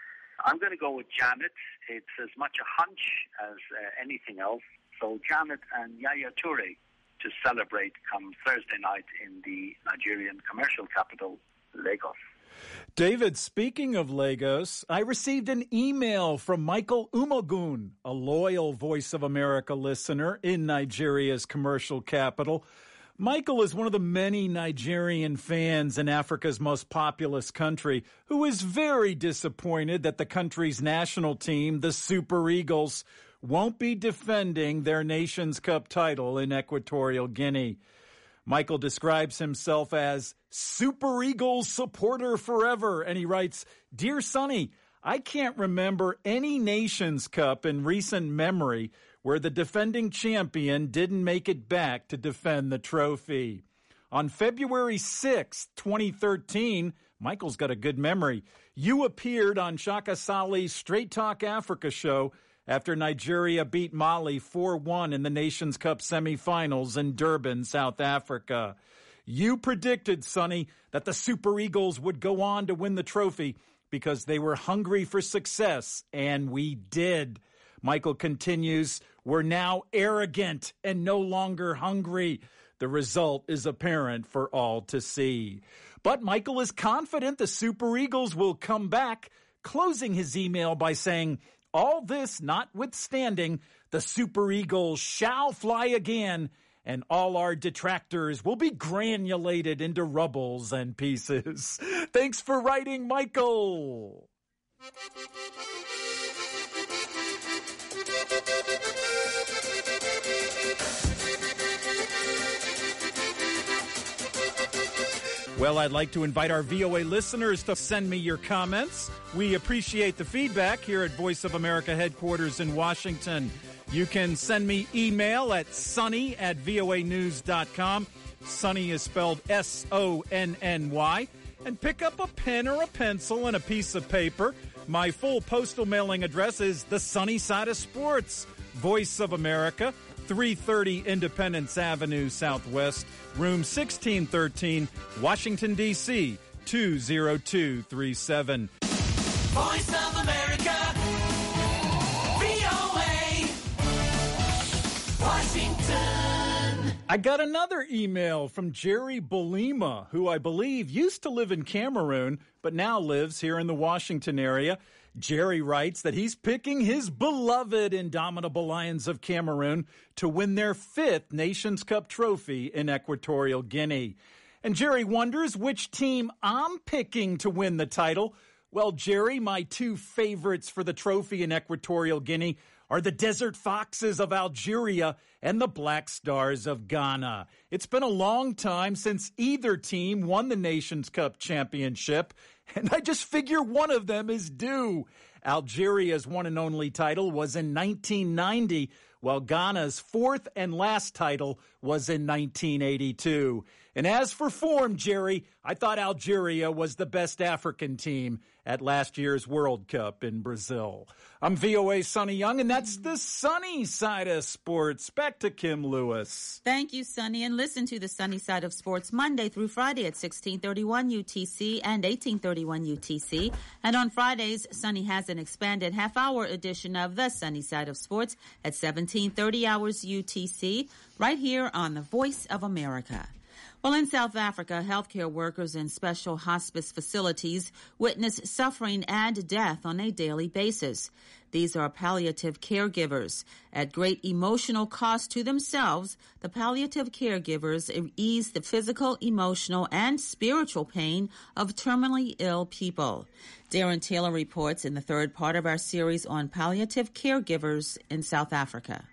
I'm going to go with Janet. It's as much a hunch as uh, anything else. So Janet and Yaya Toure to celebrate come Thursday night in the Nigerian commercial capital, Lagos. David, speaking of Lagos, I received an email from Michael Umogun, a loyal Voice of America listener in Nigeria's commercial capital. Michael is one of the many Nigerian fans in Africa's most populous country who is very disappointed that the country's national team, the Super Eagles, won't be defending their Nations Cup title in Equatorial Guinea. Michael describes himself as Super Eagles supporter forever, and he writes, "Dear Sonny, I can't remember any Nations Cup in recent memory where the defending champion didn't make it back to defend the trophy. On February sixth, twenty thirteen, Michael's got a good memory, you appeared on Shaka Sali's Straight Talk Africa show after Nigeria beat Mali four one in the Nations Cup semifinals in Durban, South Africa. You predicted, Sonny, that the Super Eagles would go on to win the trophy because they were hungry for success, and we did." Michael continues, "We're now arrogant and no longer hungry. The result is apparent for all to see." But Michael is confident the Super Eagles will come back, closing his email by saying, "All this notwithstanding, the Super Eagles shall fly again, and all our detractors will be granulated into rubbles and pieces." Thanks for writing, Michael. Well, I'd like to invite our V O A listeners to send me your comments. We appreciate the feedback here at Voice of America headquarters in Washington. You can send me email at sonny at V O A news dot com. Sonny is spelled S O N N Y. And pick up a pen or a pencil and a piece of paper. My full postal mailing address is The Sunny Side of Sports, Voice of America, three thirty Independence Avenue Southwest, room sixteen thirteen, Washington, D C, two zero two three seven. Voice of America, V O A, Washington. I got another email from Jerry Bolima, who I believe used to live in Cameroon, but now lives here in the Washington area. Jerry writes that he's picking his beloved Indomitable Lions of Cameroon to win their fifth Nations Cup trophy in Equatorial Guinea. And Jerry wonders which team I'm picking to win the title. Well, Jerry, my two favorites for the trophy in Equatorial Guinea are the Desert Foxes of Algeria and the Black Stars of Ghana. It's been a long time since either team won the Nations Cup championship, and I just figure one of them is due. Algeria's one and only title was in nineteen ninety, while Ghana's fourth and last title was in nineteen eighty-two. And as for form, Jerry, I thought Algeria was the best African team at last year's World Cup in Brazil. I'm V O A's Sonny Young, and that's the sunny side of sports. Back to Kim Lewis. Thank you, Sonny. And listen to the Sunny Side of Sports Monday through Friday at sixteen thirty-one U T C and eighteen thirty-one U T C. And on Fridays, Sonny has an expanded half-hour edition of the Sunny Side of Sports at seventeen thirty hours U T C, right here on the Voice of America. Well, in South Africa, healthcare workers in special hospice facilities witness suffering and death on a daily basis. These are palliative caregivers. At great emotional cost to themselves, the palliative caregivers ease the physical, emotional, and spiritual pain of terminally ill people. Darren Taylor reports in the third part of our series on palliative caregivers in South Africa.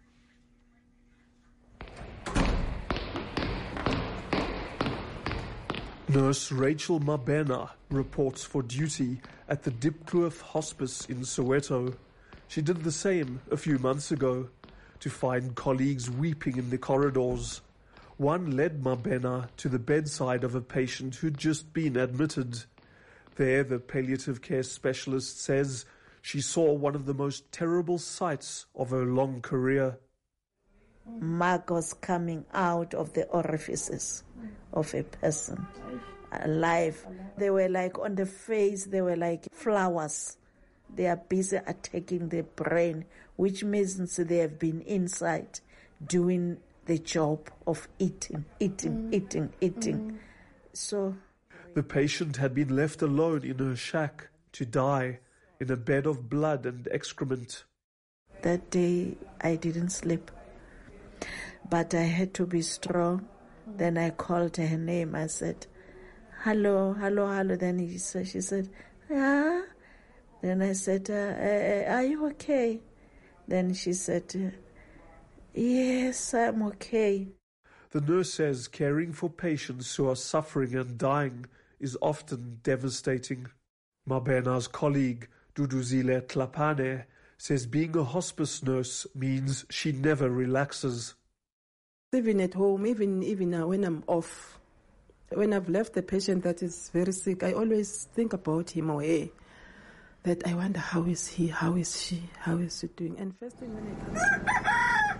Nurse Rachel Mabena reports for duty at the Diepkloof Hospice in Soweto. She did the same a few months ago to find colleagues weeping in the corridors. One led Mabena to the bedside of a patient who'd just been admitted. There, the palliative care specialist says she saw one of the most terrible sights of her long career. Maggots coming out of the orifices of a person alive. They were like on the face, they were like flowers. They are busy attacking the brain, which means they have been inside doing the job of eating, eating, mm. eating, eating. Mm. So the patient had been left alone in her shack to die in a bed of blood and excrement. That day I didn't sleep, but I had to be strong. Then I called her name. I said, hello, hello, hello. Then he said, she said, yeah. Then I said, uh, uh, are you okay? Then she said, uh, yes, I'm okay. The nurse says caring for patients who are suffering and dying is often devastating. Mabena's colleague, Duduzile Tlapane, says being a hospice nurse means she never relaxes. Even at home, even even now when I'm off, when I've left the patient that is very sick, I always think about him or her. That I wonder, how is he, how is she, how is she doing? And first thing when I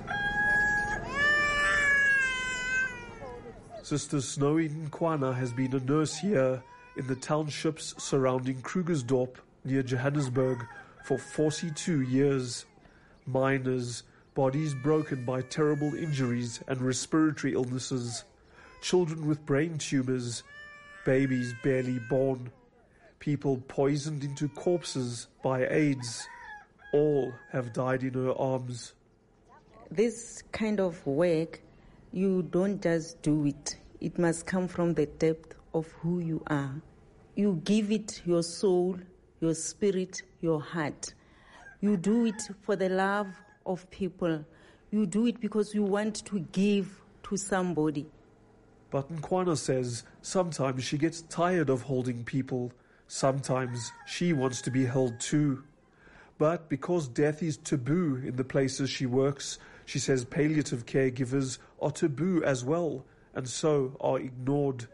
come Sister Snowy Nkwana has been a nurse here in the townships surrounding Krugersdorp near Johannesburg for forty-two years. Miners, bodies broken by terrible injuries and respiratory illnesses, children with brain tumours, babies barely born, people poisoned into corpses by AIDS. All have died in her arms. This kind of work, you don't just do it. It must come from the depth of who you are. You give it your soul, your spirit, your heart. You do it for the love of people. You do it because you want to give to somebody. But Nkwana says sometimes she gets tired of holding people. Sometimes she wants to be held too. But because death is taboo in the places she works, she says palliative caregivers are taboo as well, and so are ignored.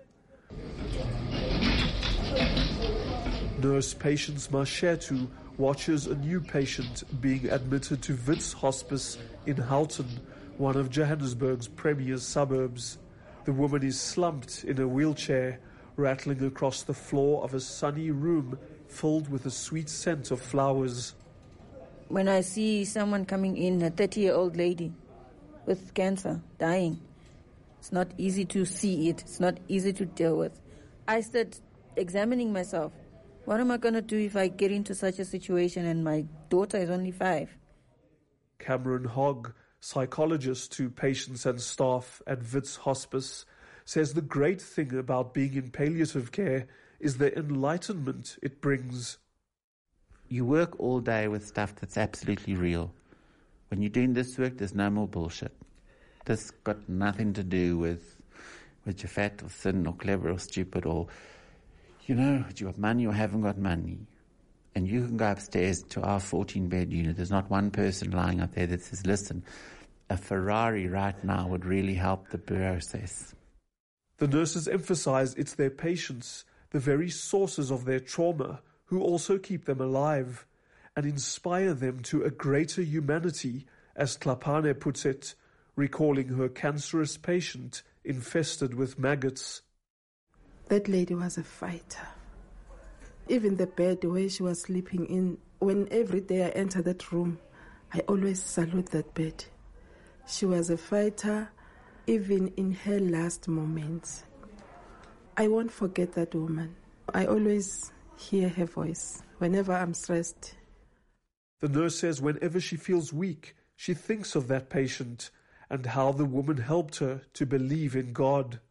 Nurse Patience Mashetu watches a new patient being admitted to Wits Hospice in Houghton, one of Johannesburg's premier suburbs. The woman is slumped in a wheelchair, rattling across the floor of a sunny room filled with a sweet scent of flowers. When I see someone coming in, a thirty-year-old lady with cancer, dying, it's not easy to see it. It's not easy to deal with. I started examining myself. What am I going to do if I get into such a situation and my daughter is only five? Cameron Hogg, psychologist to patients and staff at Wits Hospice, says the great thing about being in palliative care is the enlightenment it brings. You work all day with stuff that's absolutely real. When you're doing this work, there's no more bullshit. This got nothing to do with whether you're fat or thin or clever or stupid or, you know, you got money or haven't got money. And you can go upstairs to our fourteen-bed unit. There's not one person lying up there that says, listen, a Ferrari right now would really help the process. The nurses emphasize it's their patients, the very sources of their trauma, who also keep them alive and inspire them to a greater humanity, as Tlapane puts it, recalling her cancerous patient infested with maggots. That lady was a fighter. Even the bed where she was sleeping in, when every day I enter that room, I always salute that bed. She was a fighter, even in her last moments. I won't forget that woman. I always hear her voice whenever I'm stressed. The nurse says whenever she feels weak, she thinks of that patient and how the woman helped her to believe in God.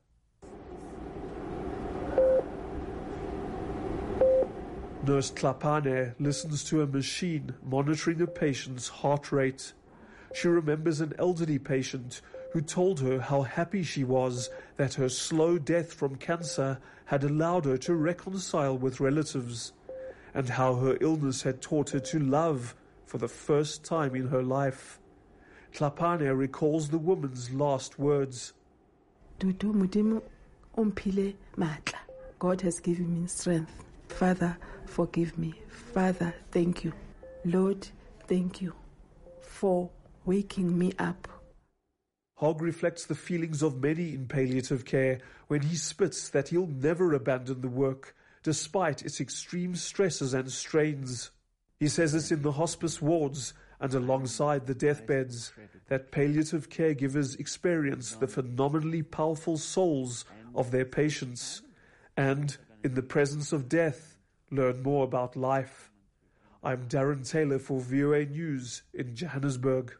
Nurse Tlapane listens to a machine monitoring a patient's heart rate. She remembers an elderly patient who told her how happy she was that her slow death from cancer had allowed her to reconcile with relatives, and how her illness had taught her to love for the first time in her life. Tlapane recalls the woman's last words. Dudu mudimu umpile matla. God has given me strength. Father, forgive me. Father, thank you. Lord, thank you for waking me up. Hogg reflects the feelings of many in palliative care when he spits that he'll never abandon the work, despite its extreme stresses and strains. He says it's in the hospice wards and alongside the deathbeds that palliative caregivers experience the phenomenally powerful souls of their patients and, in the presence of death, learn more about life. I'm Darren Taylor for V O A News in Johannesburg.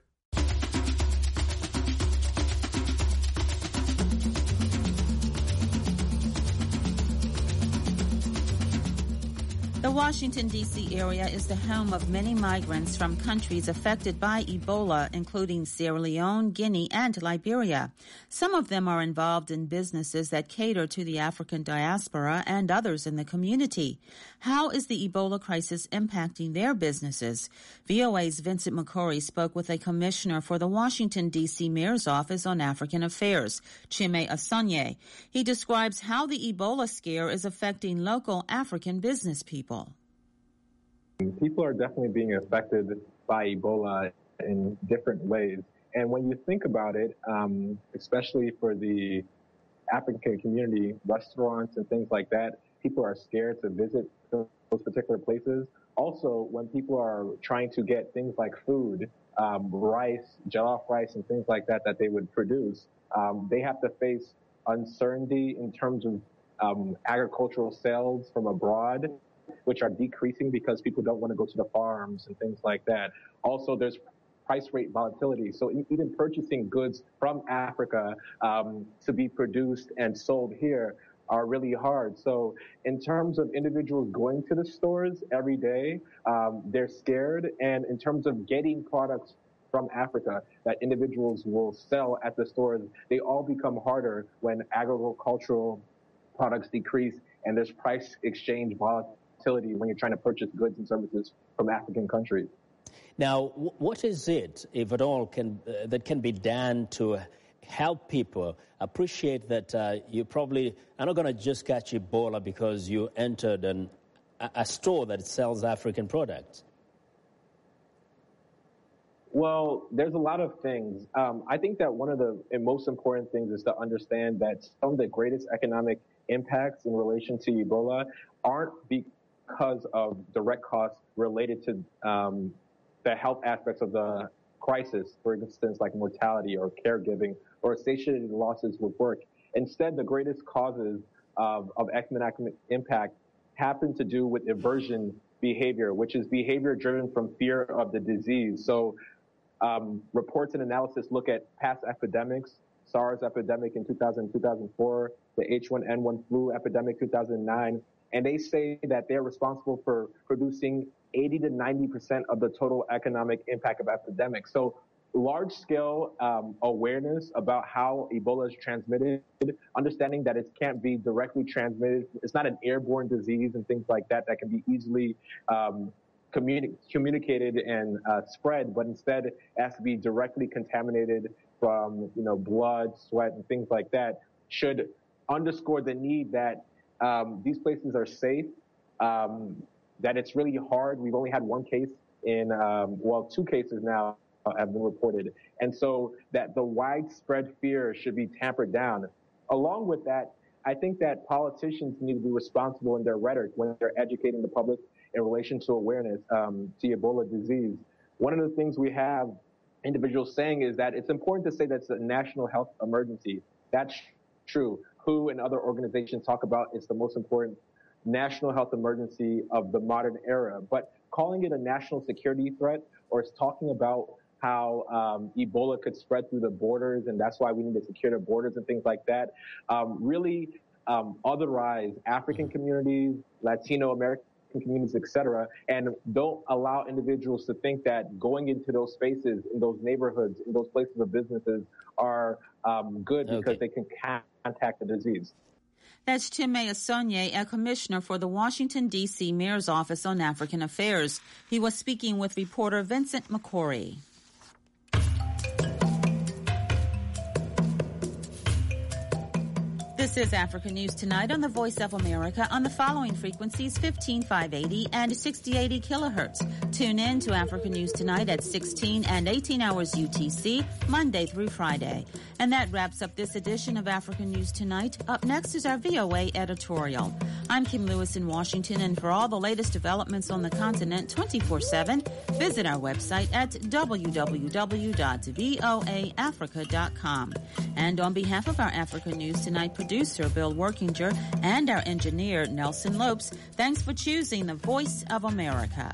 The Washington, D C area is the home of many migrants from countries affected by Ebola, including Sierra Leone, Guinea, and Liberia. Some of them are involved in businesses that cater to the African diaspora and others in the community. How is the Ebola crisis impacting their businesses? V O A's Vincent McCory spoke with a commissioner for the Washington, D C Mayor's Office on African Affairs, Chime Asonye. He describes how the Ebola scare is affecting local African business people. People are definitely being affected by Ebola in different ways. And when you think about it, um, especially for the African community, restaurants and things like that, people are scared to visit those particular places. Also, when people are trying to get things like food, um, rice, jollof rice, and things like that that they would produce, um, they have to face uncertainty in terms of um, agricultural sales from abroad, which are decreasing because people don't want to go to the farms and things like that. Also, there's price rate volatility. So even purchasing goods from Africa um, to be produced and sold here are really hard. So in terms of individuals going to the stores every day, um, they're scared. And in terms of getting products from Africa that individuals will sell at the stores, they all become harder when agricultural products decrease and there's price exchange volatility when you're trying to purchase goods and services from African countries. Now, what is it, if at all, can uh, that can be done to help people appreciate that uh, you probably are not going to just catch Ebola because you entered an, a, a store that sells African products? Well, there's a lot of things. Um, I think that one of the most important things is to understand that some of the greatest economic impacts in relation to Ebola aren't because of direct costs related to um, the health aspects of the crisis, for instance, like mortality or caregiving or associated losses with work. Instead, the greatest causes of, of economic impact happen to do with aversion behavior, which is behavior driven from fear of the disease. So um, reports and analysis look at past epidemics, SARS epidemic in two thousand, two thousand four, the H one N one flu epidemic two thousand nine, and they say that they're responsible for producing eighty to ninety percent of the total economic impact of epidemics. So large-scale um, awareness about how Ebola is transmitted, understanding that it can't be directly transmitted, it's not an airborne disease and things like that that can be easily um, communi- communicated and uh, spread, but instead it has to be directly contaminated from, you know, blood, sweat, and things like that, should underscore the need that um, these places are safe, um, that it's really hard. We've only had one case in, um, well, two cases now have been reported. And so that the widespread fear should be tampered down. Along with that, I think that politicians need to be responsible in their rhetoric when they're educating the public in relation to awareness um, to Ebola disease. One of the things we have individuals saying is that it's important to say that it's a national health emergency. That's true. W H O and other organizations talk about it's the most important national health emergency of the modern era. But calling it a national security threat, or it's talking about how um, Ebola could spread through the borders, and that's why we need to secure the borders and things like that, um, really um, otherize African communities, Latino American communities, et cetera, and don't allow individuals to think that going into those spaces, in those neighborhoods, in those places of businesses are um, good because okay. they can contact the disease. That's Chime Asonye, a commissioner for the Washington, D C Mayor's Office on African Affairs. He was speaking with reporter Vincent McCory. The This is Africa News Tonight on the Voice of America on the following frequencies: fifteen five eighty and sixty eighty kilohertz. Tune in to Africa News Tonight at sixteen and eighteen hours U T C, Monday through Friday. And that wraps up this edition of Africa News Tonight. Up next is our V O A editorial. I'm Kim Lewis in Washington, and for all the latest developments on the continent twenty-four seven, visit our website at w w w dot voa africa dot com. And on behalf of our Africa News Tonight producer, Bill Workinger, and our engineer, Nelson Lopes, thanks for choosing the Voice of America.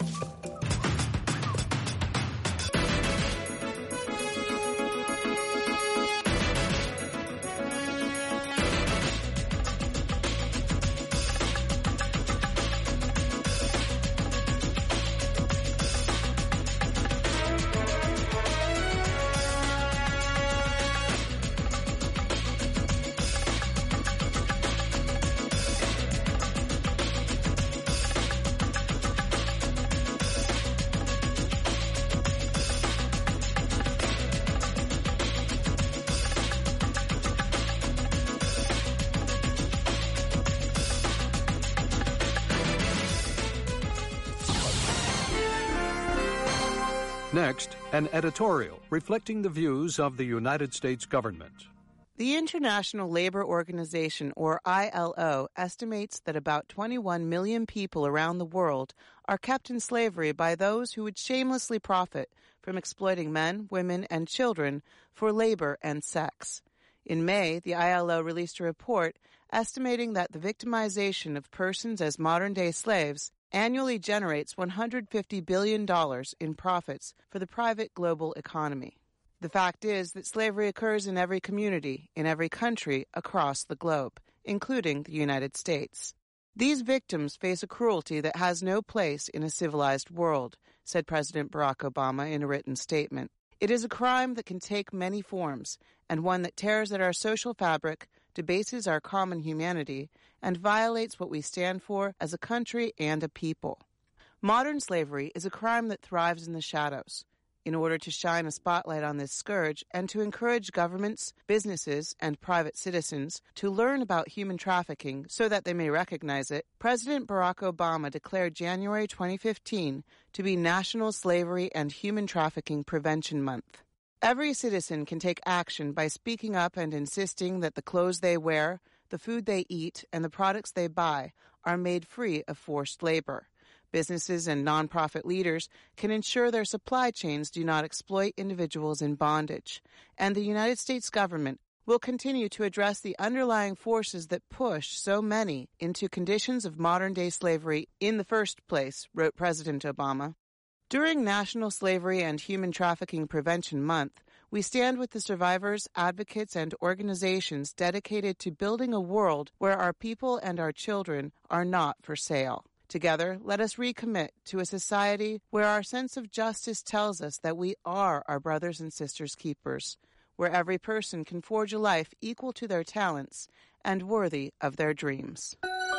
Next, an editorial reflecting the views of the United States government. The International Labor Organization, or I L O, estimates that about twenty-one million people around the world are kept in slavery by those who would shamelessly profit from exploiting men, women, and children for labor and sex. In May, the I L O released a report estimating that the victimization of persons as modern-day slaves annually generates one hundred fifty billion dollars in profits for the private global economy. The fact is that slavery occurs in every community, in every country across the globe, including the United States. These victims face a cruelty that has no place in a civilized world, said President Barack Obama in a written statement. It is a crime that can take many forms, and one that tears at our social fabric, debases our common humanity, and violates what we stand for as a country and a people. Modern slavery is a crime that thrives in the shadows. In order to shine a spotlight on this scourge and to encourage governments, businesses, and private citizens to learn about human trafficking so that they may recognize it, President Barack Obama declared January twenty fifteen to be National Slavery and Human Trafficking Prevention Month. Every citizen can take action by speaking up and insisting that the clothes they wear, the food they eat, and the products they buy are made free of forced labor. Businesses and nonprofit leaders can ensure their supply chains do not exploit individuals in bondage. And the United States government will continue to address the underlying forces that push so many into conditions of modern-day slavery in the first place, wrote President Obama. During National Slavery and Human Trafficking Prevention Month, we stand with the survivors, advocates, and organizations dedicated to building a world where our people and our children are not for sale. Together, let us recommit to a society where our sense of justice tells us that we are our brothers and sisters' keepers, where every person can forge a life equal to their talents and worthy of their dreams.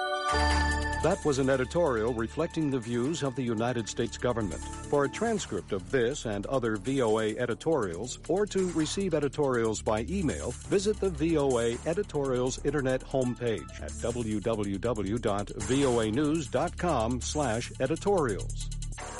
That was an editorial reflecting the views of the United States government. For a transcript of this and other V O A editorials, or to receive editorials by email, visit the V O A Editorials Internet homepage at w w w dot voa news dot com slash editorials.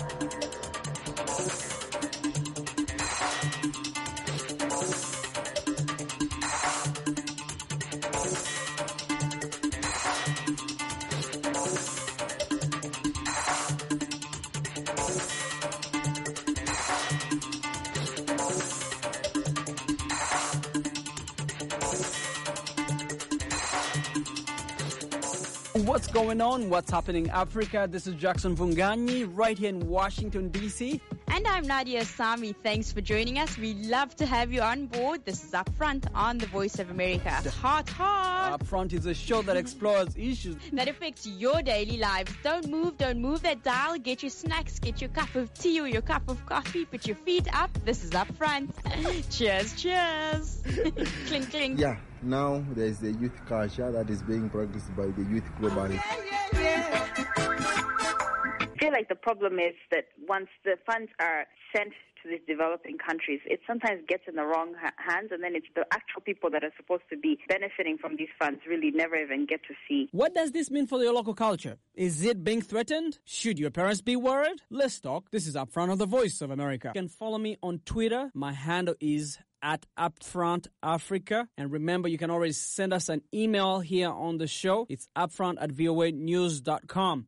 What's going on? What's happening in Africa? This is Jackson Vunganyi right here in Washington, D C. And I'm Nadia Sami. Thanks for joining us. We love to have you on board. This is Upfront on the Voice of America. The Hot Hot. Upfront is a show that explores issues that affects your daily lives. Don't move, don't move that dial. Get your snacks, get your cup of tea or your cup of coffee. Put your feet up. This is Upfront. Cheers, cheers. Clink, clink. Yeah, now there's the youth culture that is being practiced by the youth globally. Yeah, yeah, yeah. I feel like the problem is that once the funds are sent to these developing countries, it sometimes gets in the wrong ha- hands, and then it's the actual people that are supposed to be benefiting from these funds really never even get to see. What does this mean for your local culture? Is it being threatened? Should your parents be worried? Let's talk. This is Upfront of the Voice of America. You can follow me on Twitter. My handle is at Upfront Africa. And remember, you can always send us an email here on the show. It's upfront at v o a news dot com.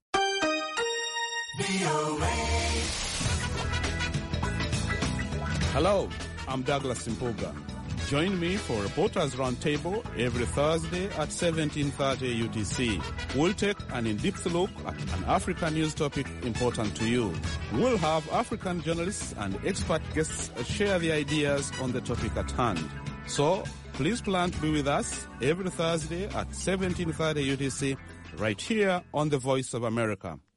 Hello, I'm Douglas Simpuga. Join me for Reporters Roundtable every Thursday at seventeen thirty U T C. We'll take an in-depth look at an African news topic important to you. We'll have African journalists and expert guests share their ideas on the topic at hand. So, please plan to be with us every Thursday at seventeen thirty U T C right here on the Voice of America.